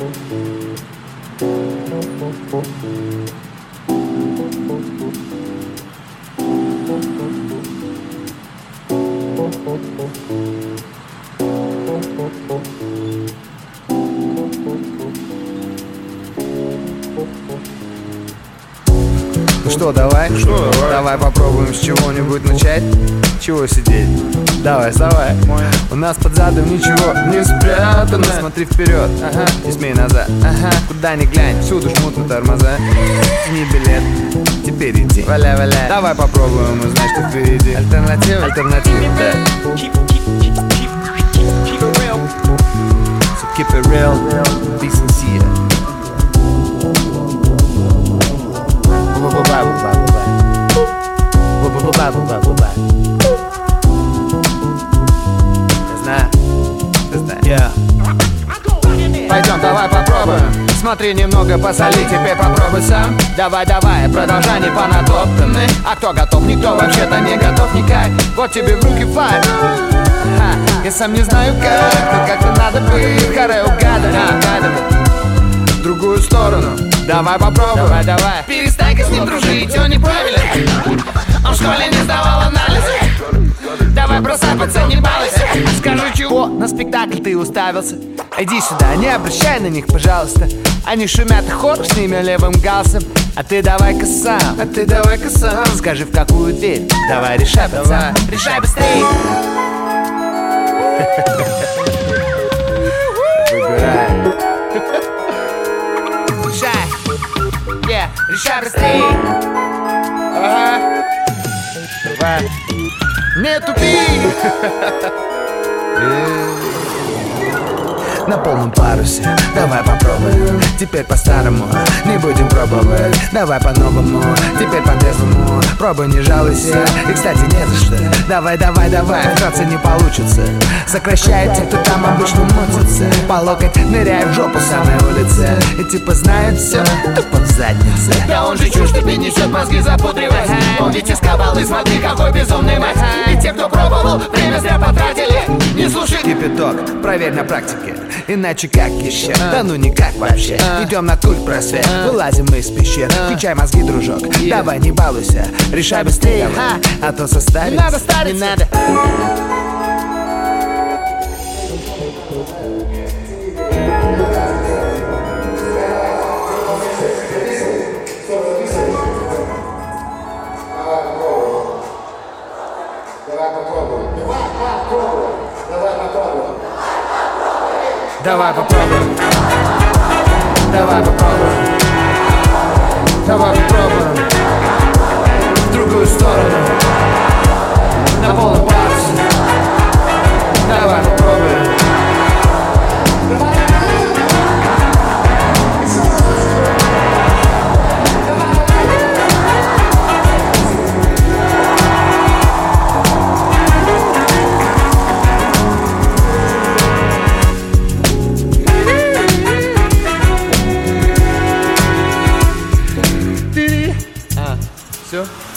Ну что, давай? Давай попробуем с чего-нибудь начать. Чего сидеть? Давай, вставай. У нас под задом ничего не спрятано. Смотри вперед, ага, и смей назад, ага. Куда ни глянь, всюду жмут на тормоза. Не билет, теперь иди. Валяй, валяй. Давай попробуем узнать, что впереди. Альтернатива, да. So keep it real, be sincere. Пойдем, давай попробуем. Смотри, немного посоли, теперь попробуй сам. Давай, давай, продолжай, не понатоптаны. А кто готов? Никто вообще-то не готов никак. Вот тебе в руки файт. Я сам не знаю как, но как-то надо быть. Харе угадывай в другую сторону. Давай попробуем, давай. Перестань-ка с ним дружить, он неправильный. Он в школе не сдавал анализы. Давай бросай, пацан, не балуйся. Скажи, чего на спектакль ты уставился? Иди сюда, не обращай на них, пожалуйста. Они шумят и хор с ними левым галсом. А ты давай-ка сам, скажи, в какую дверь. Давай, решай, пацан, решай быстрее. Выбирай. Решай быстрее. Ага. Давай. Не тупи. На полном парусе, давай попробуем. Теперь по-старому, не будем пробовать. Давай по-новому, теперь по-трезвому. Пробуй, не жалуйся, и, кстати, не за что. Давай, давай, давай, вкратце не получится. Сокращает те, кто там обычно мутится. По локоть ныряя в жопу самой улицы. И типа знает все, тупо в заднице. Да он же чушь тебе несет, мозги запудривает. Он ведь из кабалы, смотри, какой безумный мать. И те, кто пробовал, время зря потратили. Не слушай кипяток, проверь на практике. Иначе как еще? Да ну никак вообще. Идем на культ просвет, вылазим мы из пещер. Включай мозги, дружок, давай не балуйся. Решай быстрее, а то составить не надо стариться. Не надо. Давай попробуем. Давай попробуем. Давай попробуем. В другую сторону. На полном парусе. Давай попробуем. Все?